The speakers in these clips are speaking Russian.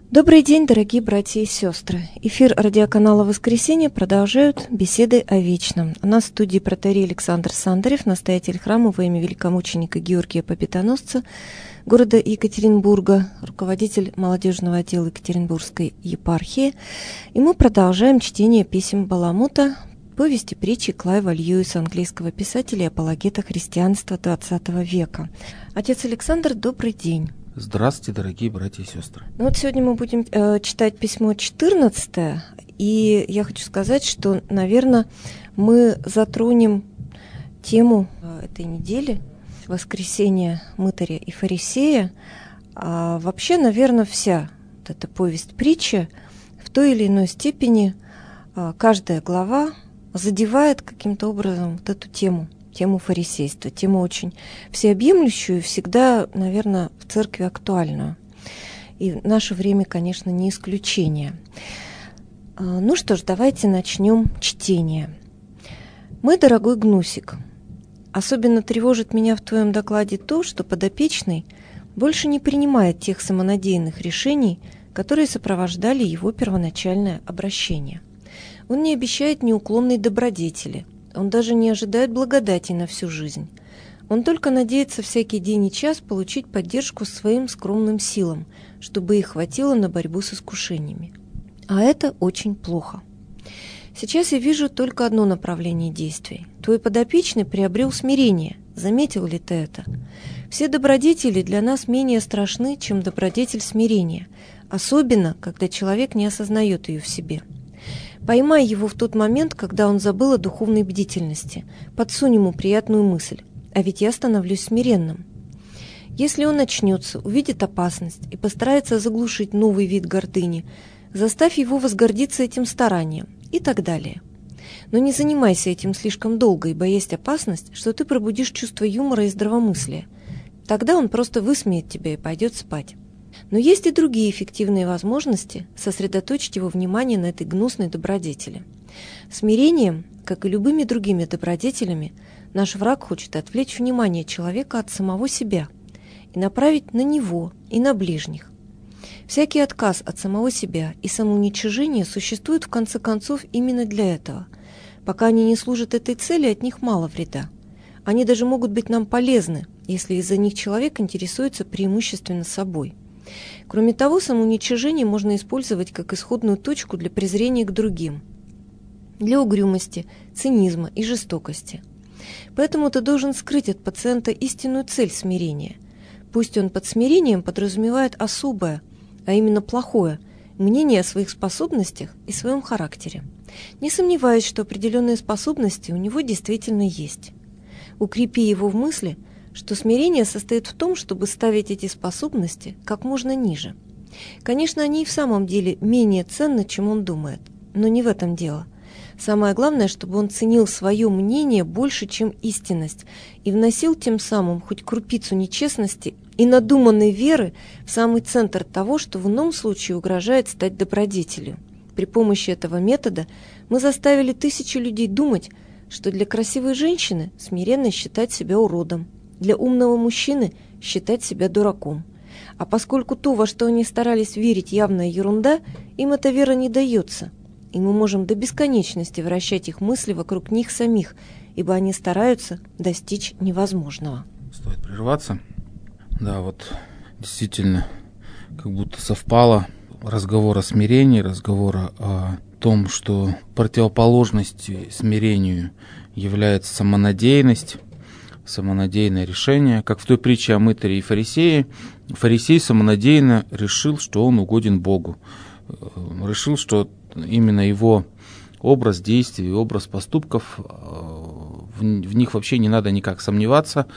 Добрый день, дорогие братья и сестры. Эфир радиоканала «Воскресенье» продолжают беседы о вечном. У нас в студии протоиерей Александр Сандарев, настоятель храма во имя великомученика Георгия Победоносца города Екатеринбурга, руководитель молодежного отдела Екатеринбургской епархии. И мы продолжаем чтение писем Баламута, повести притчи Клайва Льюиса, английского писателя и апологета христианства XX века. Отец Александр, добрый день. Здравствуйте, дорогие братья и сестры. Вот сегодня мы будем читать письмо 14, и я хочу сказать, что, наверное, мы затронем тему этой недели «Воскресение мытаря и фарисея». А вообще, наверное, вся вот эта повесть-притча в той или иной степени, каждая глава задевает каким-то образом вот эту тему фарисейства, тему очень всеобъемлющую, всегда, наверное, в церкви актуальную. И в наше время, конечно, не исключение. Ну что ж, давайте начнем чтение. «Мой дорогой Гнусик, особенно тревожит меня в твоем докладе то, что подопечный больше не принимает тех самонадеянных решений, которые сопровождали его первоначальное обращение. Он не обещает неуклонной добродетели, он даже не ожидает благодати на всю жизнь. Он только надеется всякий день и час получить поддержку своим скромным силам, чтобы их хватило на борьбу с искушениями. А это очень плохо. Сейчас я вижу только одно направление действий. Твой подопечный приобрел смирение. Заметил ли ты это? Все добродетели для нас менее страшны, чем добродетель смирения, особенно, когда человек не осознает ее в себе. Поймай его в тот момент, когда он забыл о духовной бдительности. Подсунь ему приятную мысль. А ведь я становлюсь смиренным. Если он очнется, увидит опасность и постарается заглушить новый вид гордыни, заставь его возгордиться этим старанием и так далее. Но не занимайся этим слишком долго, ибо есть опасность, что ты пробудишь чувство юмора и здравомыслия. Тогда он просто высмеет тебя и пойдет спать. Но есть и другие эффективные возможности сосредоточить его внимание на этой гнусной добродетели. Смирением, как и любыми другими добродетелями, наш враг хочет отвлечь внимание человека от самого себя и направить на него и на ближних. Всякий отказ от самого себя и самоуничижение существует в конце концов именно для этого. Пока они не служат этой цели, от них мало вреда. Они даже могут быть нам полезны, если из-за них человек интересуется преимущественно собой. Кроме того, самоуничижение можно использовать как исходную точку для презрения к другим, для угрюмости, цинизма и жестокости. Поэтому ты должен скрыть от пациента истинную цель смирения. Пусть он под смирением подразумевает особое, а именно плохое, мнение о своих способностях и своем характере. Не сомневаюсь, что определенные способности у него действительно есть. Укрепи его в мысли, что смирение состоит в том, чтобы ставить эти способности как можно ниже. Конечно, они и в самом деле менее ценны, чем он думает, но не в этом дело. Самое главное, чтобы он ценил свое мнение больше, чем истинность, и вносил тем самым хоть крупицу нечестности и надуманной веры в самый центр того, что в ином случае угрожает стать добродетелью. При помощи этого метода мы заставили тысячи людей думать, что для красивой женщины смиренно считать себя уродом, для умного мужчины считать себя дураком. А поскольку то, во что они старались верить, явная ерунда, им эта вера не дается, и мы можем до бесконечности вращать их мысли вокруг них самих, ибо они стараются достичь невозможного. Стоит прерваться. Да, вот действительно, как будто совпало разговор о смирении, разговор о том, что противоположностью смирению является самонадеянность, самонадеянное решение, как в той притче о мытаре и фарисее. Фарисей самонадеянно решил, что он угоден Богу. Решил, что именно его образ действий, образ поступков, в них вообще не надо никак сомневаться.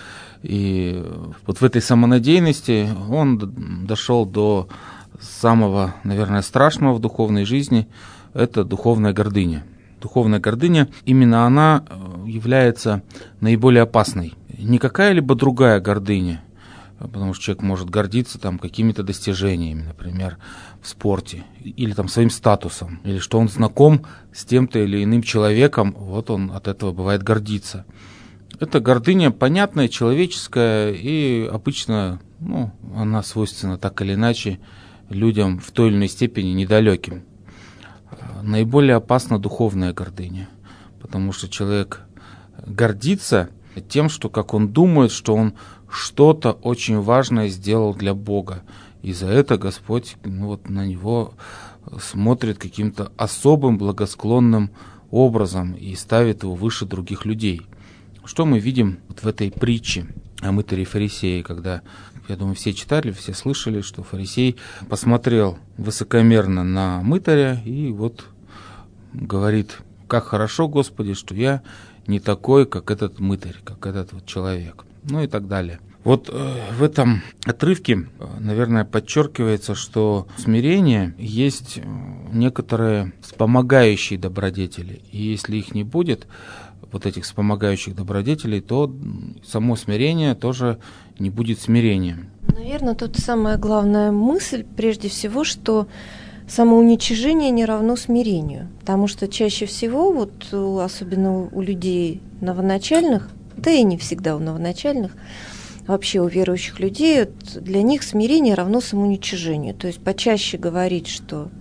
И вот в этой самонадеянности он дошел до самого, наверное, страшного в духовной жизни – это духовная гордыня. Духовная гордыня, именно она является наиболее опасной. Не какая-либо другая гордыня, потому что человек может гордиться там какими-то достижениями, например, в спорте, или там своим статусом, или что он знаком с тем-то или иным человеком, вот он от этого бывает гордится. Это гордыня понятная, человеческая, и обычно она свойственна так или иначе людям в той или иной степени недалеким. Наиболее опасна духовная гордыня, потому что человек гордится тем, что как он думает, что он что-то очень важное сделал для Бога. И за это Господь на него смотрит каким-то особым благосклонным образом и ставит его выше других людей. Что мы видим в этой притче о мытаре и фарисее, когда, я думаю, все читали, все слышали, что фарисей посмотрел высокомерно на мытаря и говорит: как хорошо, Господи, что я не такой, как этот мытарь, как этот человек, и так далее. В этом отрывке, наверное, подчеркивается, что смирение есть некоторые вспомогающие добродетели, и если их не будет, этих вспомогающих добродетелей, то само смирение тоже не будет смирением. Наверное, тут самая главная мысль, прежде всего, что самоуничижение не равно смирению, потому что чаще всего, особенно у людей новоначальных, да и не всегда у новоначальных, вообще у верующих людей, для них смирение равно самоуничижению. То есть почаще говорить, что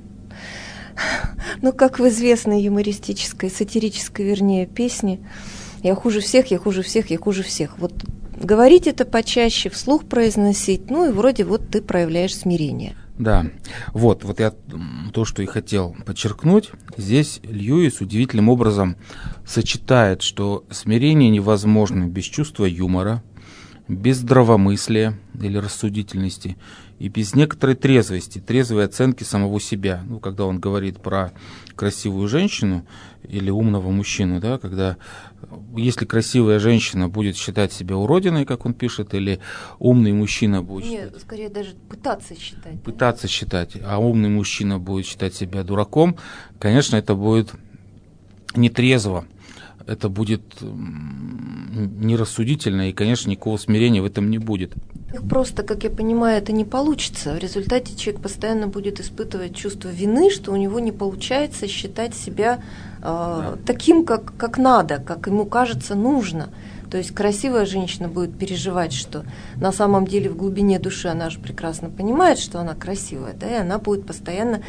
как в известной юмористической, сатирической, песне, «Я хуже всех, я хуже всех, я хуже всех». Говорить это почаще, вслух произносить, и вроде ты проявляешь смирение. Да, я то, что и хотел подчеркнуть. Здесь Льюис удивительным образом сочетает, что смирение невозможно без чувства юмора, без здравомыслия или рассудительности и без некоторой трезвой оценки самого себя. Когда он говорит про красивую женщину или умного мужчину, если красивая женщина будет считать себя уродиной, как он пишет, или умный мужчина будет считать... скорее даже пытаться считать. Пытаться считать, а умный мужчина будет считать себя дураком, конечно, это будет нетрезво. Это будет нерассудительно, и, конечно, никакого смирения в этом не будет. Просто, как я понимаю, это не получится. В результате человек постоянно будет испытывать чувство вины, что у него не получается считать себя таким, как надо, как ему кажется нужно. То есть красивая женщина будет переживать, что на самом деле в глубине души она же прекрасно понимает, что она красивая, и она будет постоянно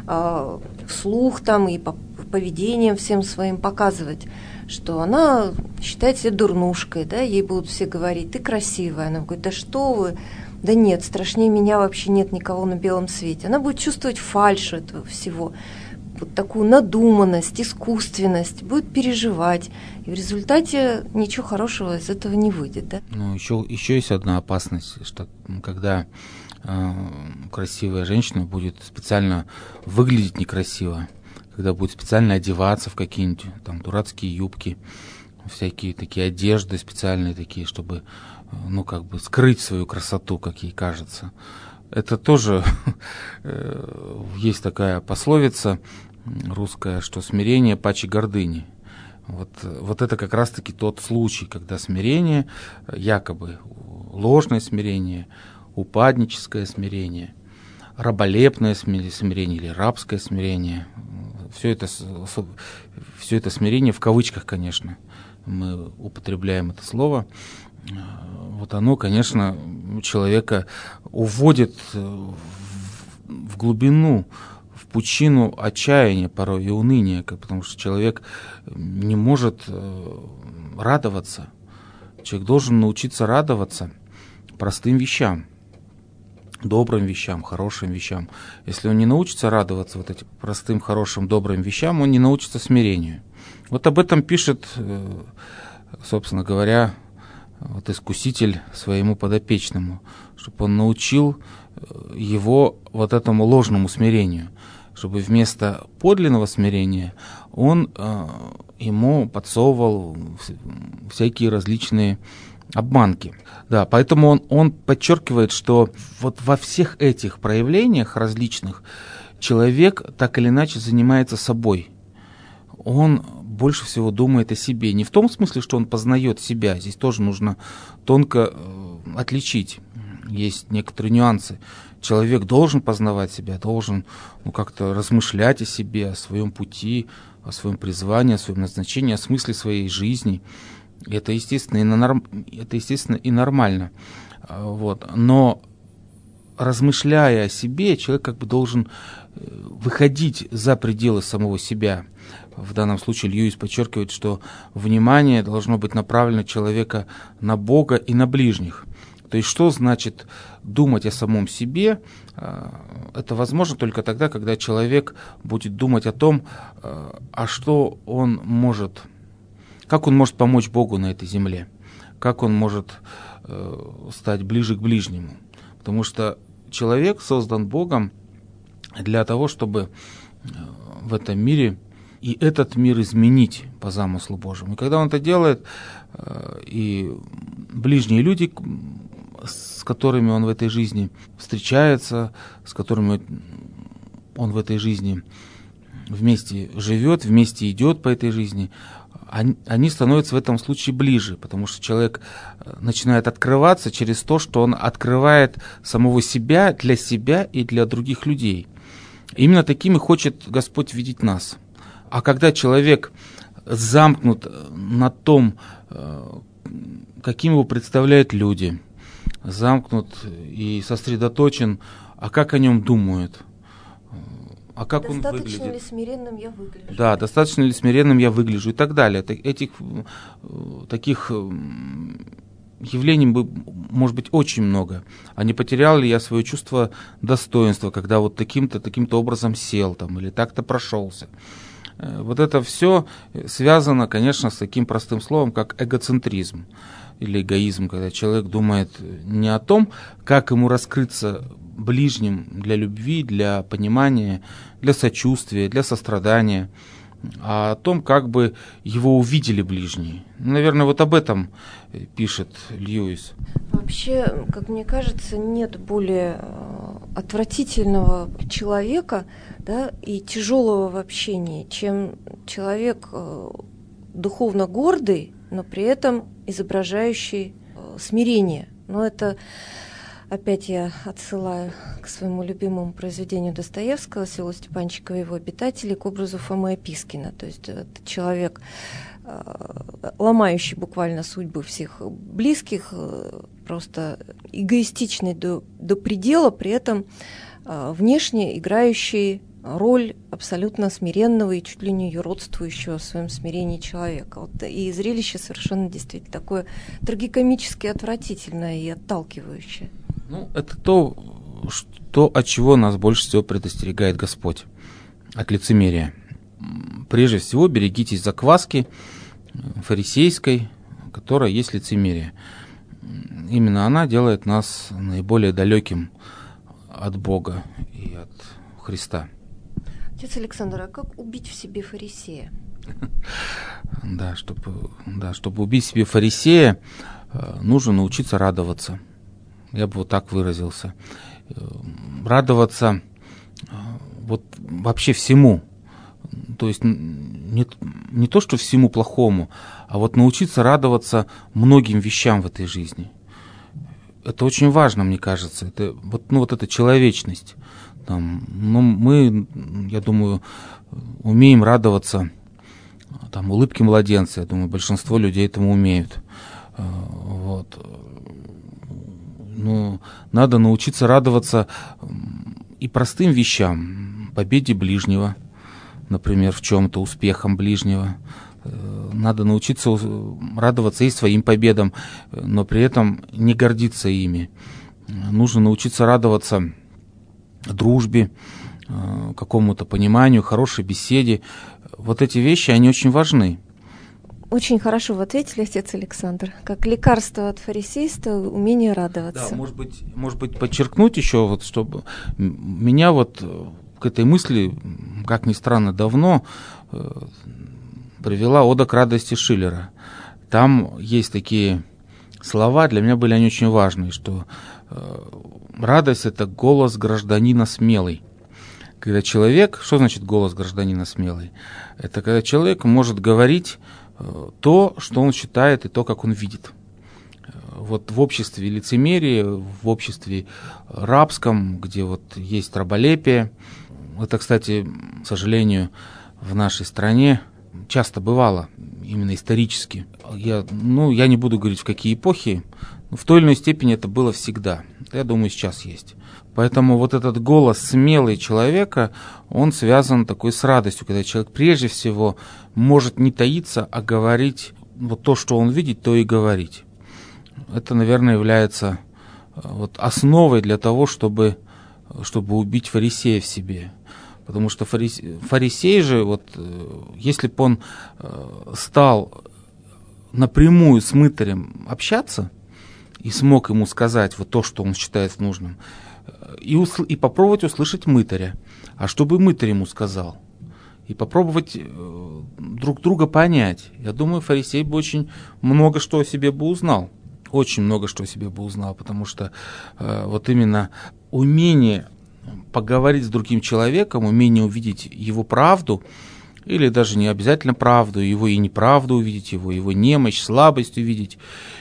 вслух и поведением всем своим показывать, что она считает себя дурнушкой, ей будут все говорить: ты красивая. Она говорит: да что вы, да нет, страшнее меня вообще нет никого на белом свете. Она будет чувствовать фальшь этого всего, такую надуманность, искусственность, будет переживать, и в результате ничего хорошего из этого не выйдет. Еще есть одна опасность, что когда красивая женщина будет специально выглядеть некрасиво, когда будет специально одеваться в какие-нибудь дурацкие юбки, всякие такие одежды специальные такие, чтобы скрыть свою красоту, как ей кажется. Это тоже есть такая пословица русская, что смирение паче гордыни. Это как раз-таки тот случай, когда смирение, якобы ложное смирение, упадническое смирение, раболепное смирение или рабское смирение, все это смирение в кавычках, конечно, мы употребляем это слово, оно, конечно, человека уводит в глубину, в пучину отчаяния порой и уныния, потому что человек не может радоваться. Человек должен научиться радоваться простым вещам, добрым вещам, хорошим вещам. Если он не научится радоваться этим простым, хорошим, добрым вещам, он не научится смирению. Об этом пишет, собственно говоря, искуситель своему подопечному, чтобы он научил его этому ложному смирению, чтобы вместо подлинного смирения он ему подсовывал всякие различные обманки. Да, поэтому он подчеркивает, что во всех этих проявлениях различных человек так или иначе занимается собой. Он больше всего думает о себе. Не в том смысле, что он познает себя. Здесь тоже нужно тонко отличить. Есть некоторые нюансы. Человек должен познавать себя, должен как-то размышлять о себе, о своем пути, о своем призвании, о своем назначении, о смысле своей жизни. Это естественно и нормально. Но размышляя о себе, человек как бы должен выходить за пределы самого себя. В данном случае Льюис подчеркивает, что внимание должно быть направлено человека на Бога и на ближних. То есть что значит думать о самом себе? Это возможно только тогда, когда человек будет думать о том, а что он может, как он может помочь Богу на этой земле, как он может стать ближе к ближнему. Потому что человек создан Богом для того, чтобы в этом мире и этот мир изменить по замыслу Божьему. И когда он это делает, и ближние люди, с которыми он в этой жизни встречается, с которыми он в этой жизни вместе живет, вместе идет по этой жизни, они становятся в этом случае ближе, потому что человек начинает открываться через то, что он открывает самого себя для себя и для других людей. Именно такими хочет Господь видеть нас. А когда человек замкнут на том, каким его представляют люди, замкнут и сосредоточен, а как о нем думают, а как он выглядит. Достаточно ли смиренным я выгляжу? Да, достаточно ли смиренным я выгляжу и так далее. Таких явлений может быть очень много. А не потерял ли я свое чувство достоинства, когда вот таким-то образом сел там, или так-то прошелся. Вот это все связано, конечно, с таким простым словом, как эгоцентризм или эгоизм, когда человек думает не о том, как ему раскрыться ближним для любви, для понимания, для сочувствия, для сострадания, а о том, как бы его увидели ближние. Наверное, вот об этом пишет Льюис. Вообще, как мне кажется, нет более отвратительного человека, да, и тяжелого в общении, чем человек духовно гордый, но при этом изображающий смирение. Но это опять я отсылаю к своему любимому произведению Достоевского «Село Степанчиково и его обитатели», к образу Фомы Опискина. То есть это человек, ломающий буквально судьбы всех близких, просто эгоистичный до предела, при этом внешне играющий роль абсолютно смиренного и чуть ли не юродствующего в своем смирении человека. Вот, и зрелище совершенно действительно такое трагикомически отвратительное и отталкивающее. Ну, это то, от чего нас больше всего предостерегает Господь, от лицемерия. Прежде всего, берегитесь закваски фарисейской, которая есть лицемерие. Именно она делает нас наиболее далеким от Бога и от Христа. Отец Александр, а как убить в себе фарисея? Да, чтобы убить в себе фарисея, нужно научиться радоваться. Я бы вот так выразился. Радоваться вот вообще всему. То есть не то, что всему плохому, а вот научиться радоваться многим вещам в этой жизни. Это очень важно, мне кажется. Это вот эта человечность. Мы, я думаю, умеем радоваться улыбке младенца. Я думаю, большинство людей этому умеют. Надо научиться радоваться и простым вещам, победе ближнего, например, в чем-то, успехам ближнего. Надо научиться радоваться и своим победам, но при этом не гордиться ими. Нужно научиться радоваться дружбе, какому-то пониманию, хорошей беседе. Вот эти вещи, они очень важны. Очень хорошо вы ответили, отец Александр. Как лекарство от фарисейства, умение радоваться. Да, может быть, подчеркнуть еще, чтобы меня к этой мысли, как ни странно, давно привела «Ода к радости» Шиллера. Там есть такие слова, для меня были они очень важные, что радость – это голос гражданина смелый. Когда человек, что значит голос гражданина смелый? Это когда человек может говорить то, что он считает, и то, как он видит. Вот в обществе лицемерия, в обществе рабском, где есть раболепие, это, кстати, к сожалению, в нашей стране часто бывало, именно исторически. Я не буду говорить, в какие эпохи, но в той или иной степени это было всегда. Я думаю, сейчас есть. Поэтому вот этот голос смелый человека, он связан такой с радостью, когда человек прежде всего может не таиться, а говорить вот то, что он видит, то и говорить. Это, наверное, является вот основой для того, чтобы убить фарисея в себе. Потому что фарисей же, вот, если бы он стал напрямую с мытарем общаться и смог ему сказать вот то, что он считает нужным, и попробовать услышать мытаря, а чтобы мытарь ему сказал, и попробовать друг друга понять, я думаю, фарисей бы очень много что о себе бы узнал. Очень много что о себе бы узнал, потому что вот именно умение поговорить с другим человеком, умение увидеть его правду, или даже не обязательно правду, его и неправду увидеть, его немощь, слабость увидеть,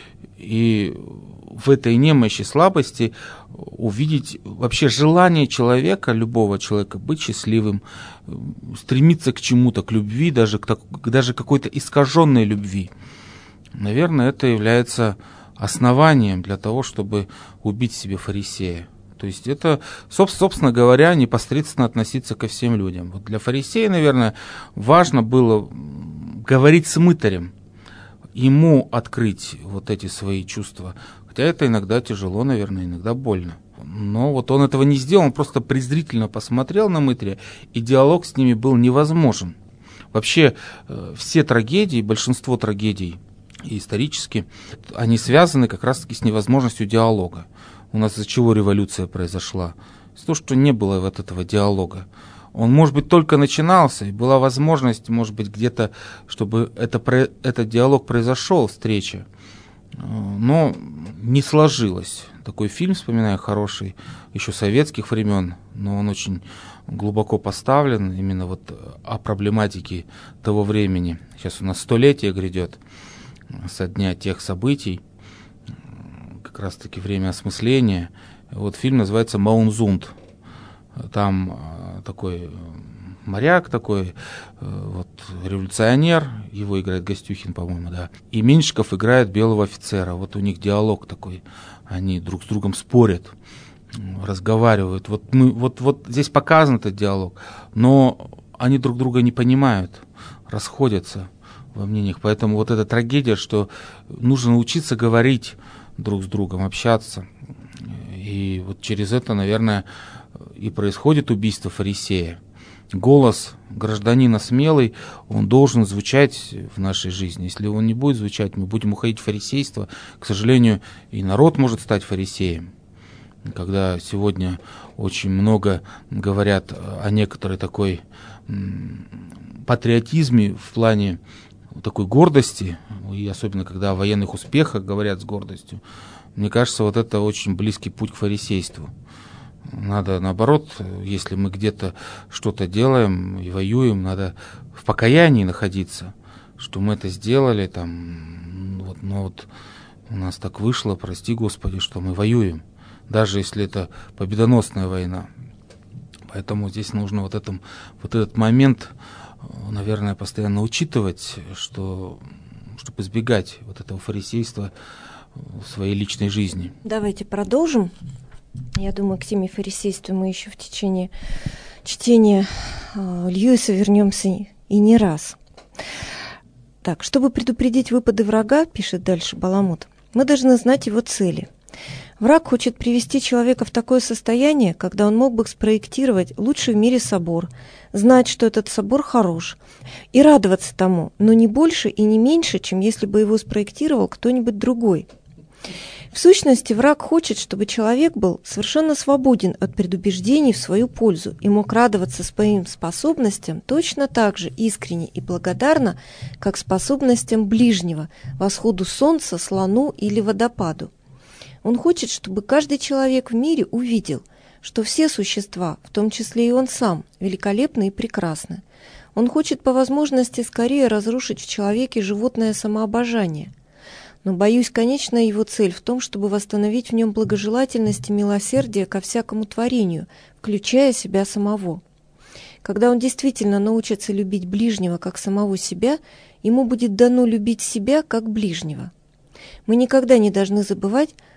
и в этой немощи, слабости увидеть вообще желание человека, любого человека, быть счастливым, стремиться к чему-то, к любви, даже какой-то искаженной любви. Наверное, это является основанием для того, чтобы убить в себе фарисея. То есть это, собственно говоря, непосредственно относиться ко всем людям. Вот для фарисея, наверное, важно было говорить с мытарем, ему открыть вот эти свои чувства. Хотя это иногда тяжело, наверное, иногда больно. Но вот он этого не сделал, он просто презрительно посмотрел на мытаря, и диалог с ними был невозможен. Вообще все трагедии, большинство трагедий и исторически, они связаны как раз-таки с невозможностью диалога. У нас из-за чего революция произошла? Из-за того, что не было вот этого диалога. Он, может быть, только начинался, и была возможность, может быть, где-то, чтобы этот диалог произошел, встреча. Но не сложилось. Такой фильм, вспоминаю, хороший, еще советских времен, но он очень глубоко поставлен именно вот о проблематике того времени. Сейчас у нас 100-летие грядет со дня тех событий, как раз-таки время осмысления. Вот фильм называется «Маунзунд». Там такой моряк, такой вот революционер, его играет Гостюхин, по-моему, да. И Меньшиков играет белого офицера. Вот у них диалог такой, они друг с другом спорят, разговаривают. Вот здесь показан этот диалог, но они друг друга не понимают, расходятся во мнениях. Поэтому вот эта трагедия, что нужно научиться говорить друг с другом, общаться. И вот через это, наверное, и происходит убийство фарисея. Голос гражданина смелый, он должен звучать в нашей жизни. Если он не будет звучать, мы будем уходить в фарисейство. К сожалению, и народ может стать фарисеем. Когда сегодня очень много говорят о некоторой такой патриотизме в плане такой гордости, и особенно когда о военных успехах говорят с гордостью, мне кажется, вот это очень близкий путь к фарисейству. Надо, наоборот, если мы где-то что-то делаем и воюем, надо в покаянии находиться, что мы это сделали, там, вот у нас так вышло, прости Господи, что мы воюем, даже если это победоносная война. Поэтому здесь нужно вот этот момент, наверное, постоянно учитывать, чтобы избегать вот этого фарисейства в своей личной жизни. Давайте продолжим. Я думаю, к теме фарисейства мы еще в течение чтения Льюиса вернемся и не раз. Так, чтобы предупредить выпады врага, пишет дальше Баламут, мы должны знать его цели. Враг хочет привести человека в такое состояние, когда он мог бы спроектировать лучший в мире собор, знать, что этот собор хорош, и радоваться тому, но не больше и не меньше, чем если бы его спроектировал кто-нибудь другой. В сущности, враг хочет, чтобы человек был совершенно свободен от предубеждений в свою пользу и мог радоваться своим способностям точно так же искренне и благодарно, как способностям ближнего, восходу солнца, слону или водопаду. Он хочет, чтобы каждый человек в мире увидел, что все существа, в том числе и он сам, великолепны и прекрасны. Он хочет по возможности скорее разрушить в человеке животное самообожание. Но, боюсь, конечная его цель в том, чтобы восстановить в нем благожелательность и милосердие ко всякому творению, включая себя самого. Когда он действительно научится любить ближнего как самого себя, ему будет дано любить себя как ближнего. Мы никогда не должны забывать,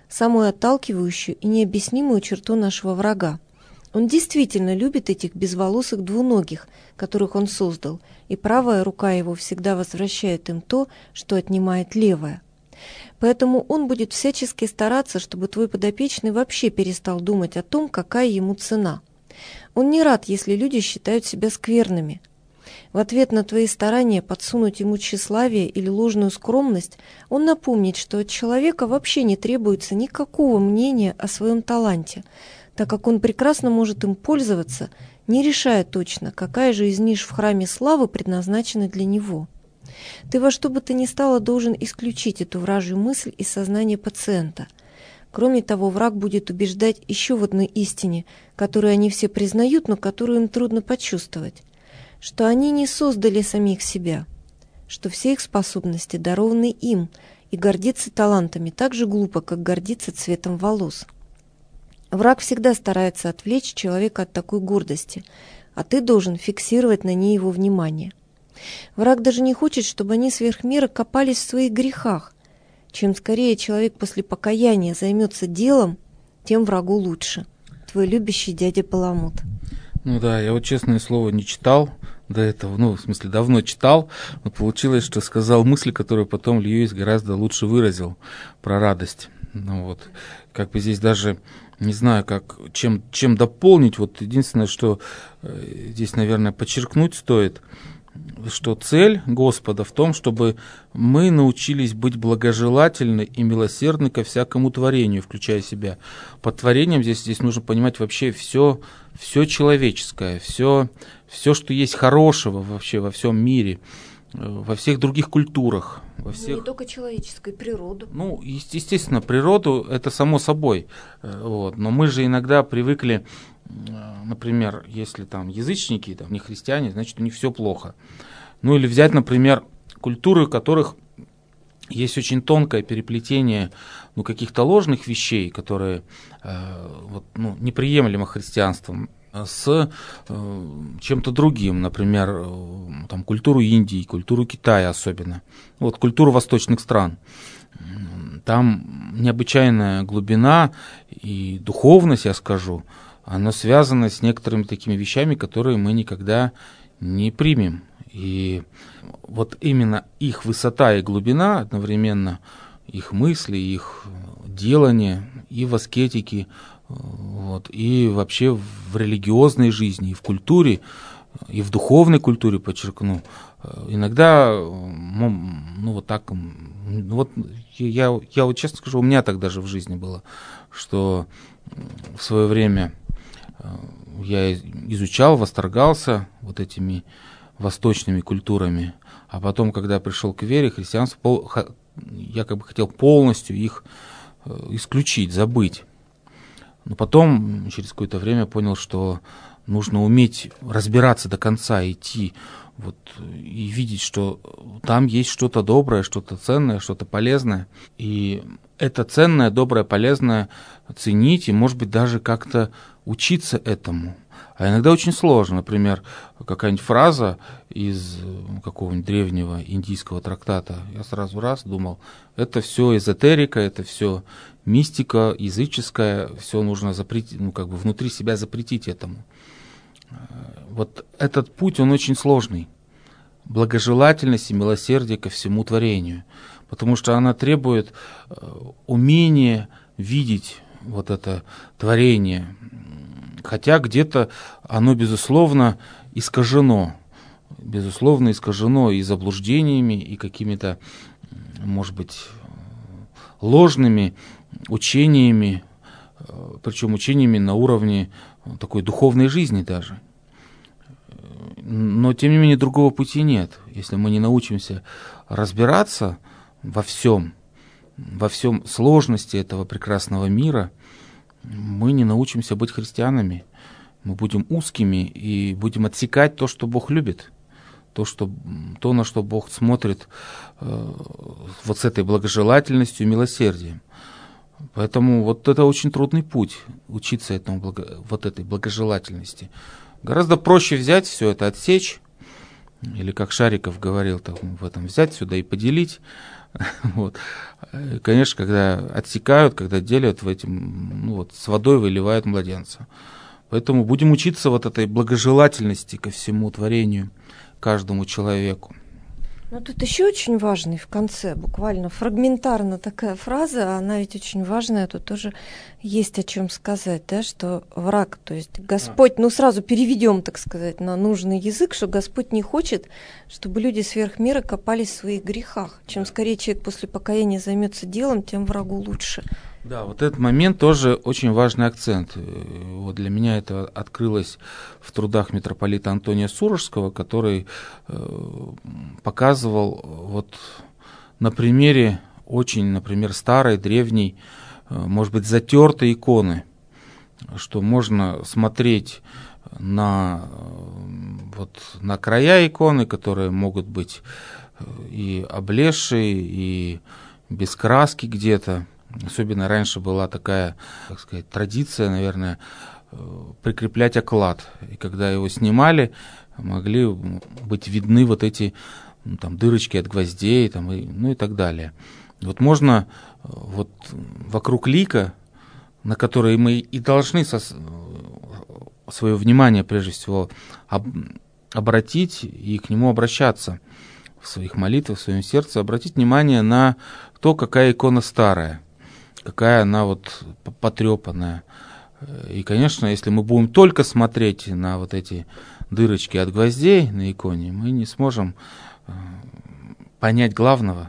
самую отталкивающую и необъяснимую черту нашего врага. Он действительно любит этих безволосых двуногих, которых он создал, и правая рука его всегда возвращает им то, что отнимает левая. Поэтому он будет всячески стараться, чтобы твой подопечный вообще перестал думать о том, какая ему цена. Он не рад, если люди считают себя скверными. В ответ на твои старания подсунуть ему тщеславие или ложную скромность, он напомнит, что от человека вообще не требуется никакого мнения о своем таланте, так как он прекрасно может им пользоваться, не решая точно, какая же из ниш в храме славы предназначена для него. Ты во что бы то ни стало должен исключить эту вражью мысль из сознания пациента. Кроме того, враг будет убеждать еще в одной истине, которую они все признают, но которую им трудно почувствовать, что они не создали самих себя, что все их способности дарованы им, и гордиться талантами так же глупо, как гордиться цветом волос. Враг всегда старается отвлечь человека от такой гордости, а ты должен фиксировать на ней его внимание. Враг даже не хочет, чтобы они сверх меры копались в своих грехах. Чем скорее человек после покаяния займется делом, тем врагу лучше. Твой любящий дядя Баламут. Ну да, я вот, честное слово, не читал до этого, в смысле, давно читал, но получилось, что сказал мысль, которую потом Льюис гораздо лучше выразил, про радость. Как бы здесь даже не знаю, чем дополнить. Вот единственное, что здесь, наверное, подчеркнуть стоит, что цель Господа в том, чтобы мы научились быть благожелательны и милосердны ко всякому творению, включая себя. Под творением здесь нужно понимать вообще все человеческое, все, что есть хорошего вообще во всем мире, во всех других культурах. Не только человеческую, природу. Естественно, природу это само собой. Но мы же иногда привыкли, например, если там язычники, не христиане, значит, у них все плохо. Или взять, например, культуры, у которых есть очень тонкое переплетение каких-то ложных вещей, которые неприемлемы христианством, с чем-то другим, например, культуру Индии, культуру Китая особенно, культуру восточных стран. Там необычайная глубина и духовность, я скажу, она связана с некоторыми такими вещами, которые мы никогда не примем. И именно их высота и глубина одновременно, их мысли, их делание и в аскетике, и вообще в религиозной жизни, и в культуре, и в духовной культуре, подчеркну, иногда, я честно скажу, у меня так даже в жизни было, что в свое время я изучал, восторгался этими восточными культурами, а потом, когда пришел к вере, христианству, я хотел полностью их исключить, забыть. Но потом, через какое-то время, понял, что нужно уметь разбираться до конца, идти, и видеть, что там есть что-то доброе, что-то ценное, что-то полезное. И это ценное, доброе, полезное ценить и, может быть, даже как-то учиться этому. А иногда очень сложно. Например, какая-нибудь фраза из какого-нибудь древнего индийского трактата. Я сразу думал, это все эзотерика, это все мистика языческая, все нужно запретить, внутри себя запретить этому. Этот путь, он очень сложный. Благожелательность и милосердие ко всему творению. Потому что она требует умения видеть это творение. Хотя где-то оно, безусловно, искажено и заблуждениями, и какими-то, может быть, ложными учениями, причем учениями на уровне такой духовной жизни даже. Но, тем не менее, другого пути нет. Если мы не научимся разбираться во всем сложности этого прекрасного мира, мы не научимся быть христианами. Мы будем узкими и будем отсекать то, что Бог любит, то, на что Бог смотрит с этой благожелательностью и милосердием. Поэтому это очень трудный путь, учиться этому, этой благожелательности. Гораздо проще взять все это, отсечь, или как Шариков говорил, там, в этом взять сюда и поделить. Вот. Конечно, когда отсекают, когда делят, в этим, с водой выливают младенца. Поэтому будем учиться вот этой благожелательности ко всему творению, каждому человеку. Ну, тут еще очень важный в конце, буквально фрагментарно такая фраза, она ведь очень важная, тут тоже есть о чем сказать, да, что враг, то есть Господь, сразу переведем, так сказать, на нужный язык, что Господь не хочет, чтобы люди сверх меры копались в своих грехах. Чем скорее человек после покаяния займется делом, тем врагу лучше. Да, вот этот момент тоже очень важный акцент. Вот для меня это открылось в трудах митрополита Антония Сурожского, который показывал вот на примере очень, например, старой, древней, может быть, затертой иконы, что можно смотреть на края иконы, которые могут быть и облезшие, и без краски где-то. Особенно раньше была такая, так сказать, традиция, наверное, прикреплять оклад. И когда его снимали, могли быть видны вот эти дырочки от гвоздей и так далее. Вот можно вот вокруг лика, на который мы и должны свое внимание прежде всего обратить и к нему обращаться в своих молитвах, в своем сердце, обратить внимание на то, какая икона старая, какая она потрепанная. И, конечно, если мы будем только смотреть на вот эти дырочки от гвоздей на иконе, мы не сможем понять главного,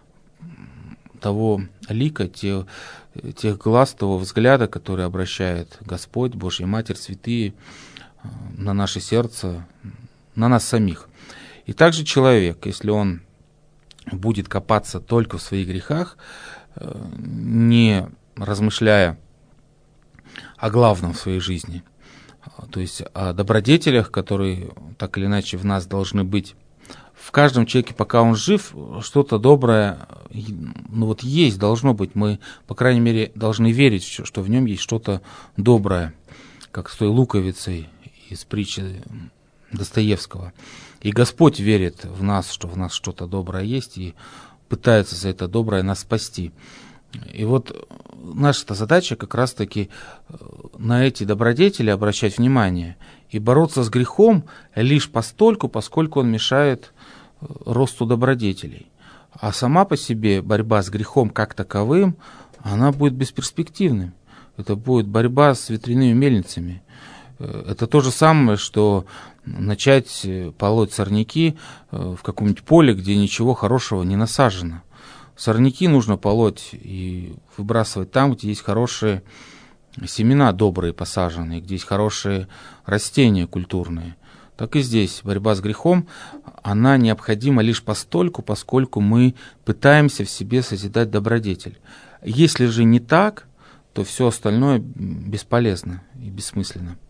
того лика, тех глаз, того взгляда, который обращает Господь, Божья Матерь, святые на наше сердце, на нас самих. И также человек, если он будет копаться только в своих грехах, не размышляя о главном в своей жизни, то есть о добродетелях, которые так или иначе в нас должны быть. В каждом человеке, пока он жив, что-то доброе, есть, должно быть. Мы, по крайней мере, должны верить, что в нем есть что-то доброе, как с той луковицей из притчи Достоевского. И Господь верит в нас, что в нас что-то доброе есть, и пытается за это доброе нас спасти. И вот наша задача как раз-таки на эти добродетели обращать внимание и бороться с грехом лишь постольку, поскольку он мешает росту добродетелей. А сама по себе борьба с грехом как таковым, она будет бесперспективной. Это будет борьба с ветряными мельницами. Это то же самое, что начать полоть сорняки в каком-нибудь поле, где ничего хорошего не насажено. Сорняки нужно полоть и выбрасывать там, где есть хорошие семена добрые посаженные, где есть хорошие растения культурные. Так и здесь борьба с грехом, она необходима лишь постольку, поскольку мы пытаемся в себе созидать добродетель. Если же не так, то все остальное бесполезно и бессмысленно.